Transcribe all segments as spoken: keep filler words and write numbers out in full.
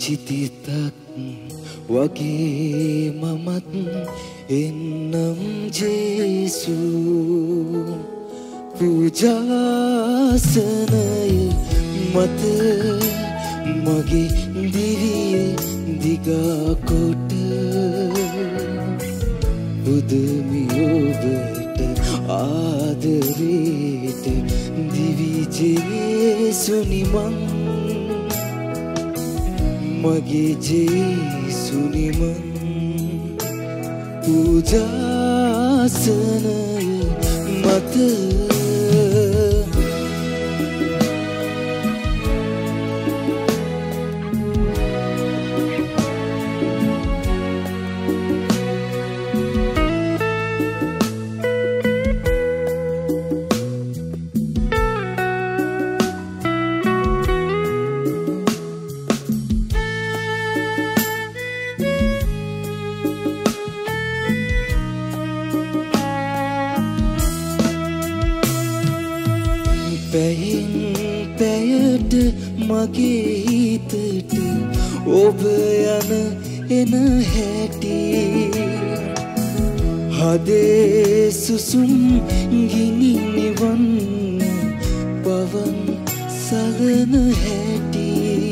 චිතිතක් වගේ මමත් එන්නම් ජේසු පූජාසනය මත මගේ දිවිය දිගා කොට බුදුමි ඔබට ආදරේට දිවි ජේසුනි මං මගේ ජේසුනි මං පූජාසනය මත පැයෙන් පැයට මගේ හිතට ඔබ යන එන හැටි හදේ සුසුම් ගිනි නිවන් පවන් සලන හැටි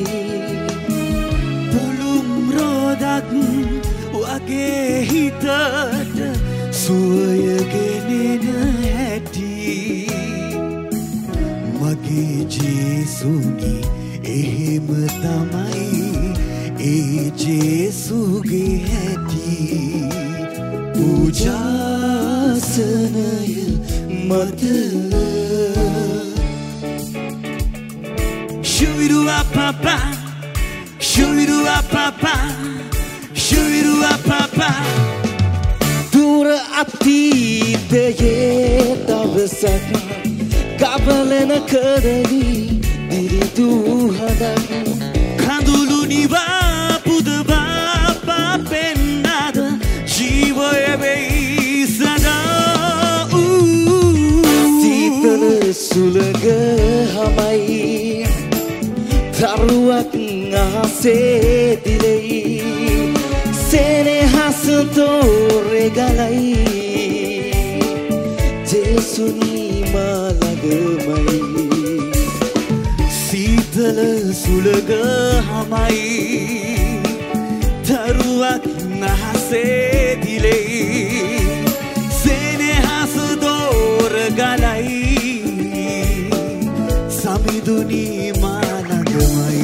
පුළුම් රෝදක් වගේ හිතට සුවය ගෙනෙන හැටි මගේ ජේසුනි එහෙම තමයි ඒ ජේසුගේ හැටි පූජාසනය මත Shoo-doo-ah-pa-pa Shoo-doo-ah-pa-pa Shoo-doo-ah-pa-pa දුර අතීතයේ දවසක් කබලන කරවි දිරිදු හදක් කඳුළු නිවා පුදවා පෙන්නද ජීවය වෙයි සදා සීතල සුළඟ හමයි තරුවක් අහසේ දිලෙයි සෙනෙහස තෝරේ ගලයි ජේසුනි මලගමයි සීතල සුළඟ හමයි තරුවක් නහසේ දිලෙයි සෙනෙහස දෝර ගලයි සමිඳුනි මලගමයි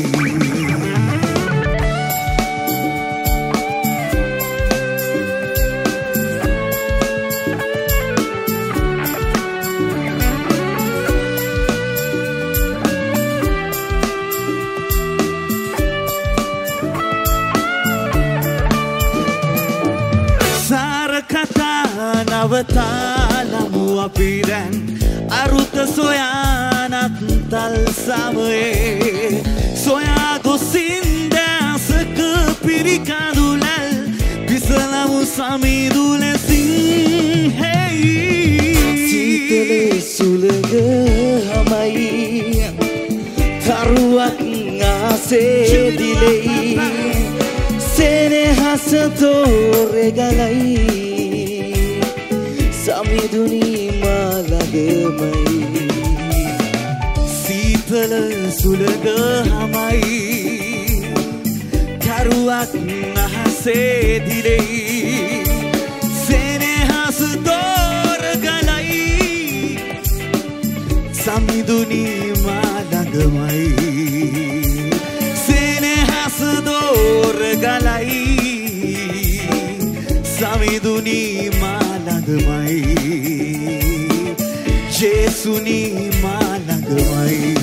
නවතාලමු අපි දැන් අරුත සොයානත් තල් සමයේ සොයා ගොසින් දැසක පිරිකඳුලල් පිසලමු සමිඳු ලෙසින් හෙයි සීතල සුළඟ හමයි තරුවක් ආසේ දිලෙයි සෙනෙහස තෝරේ ගලයි සමිඳුනි මලගමයි සීතල සුළඟ හමයි තරුවක් අහසේ දිලෙයි සෙනෙහස දෝර ගලයි සමිඳුනි මලගමයි සෙනෙහස දෝර ගලයි සමිඳුනි මලගමයි ජේසුනි මලගමයි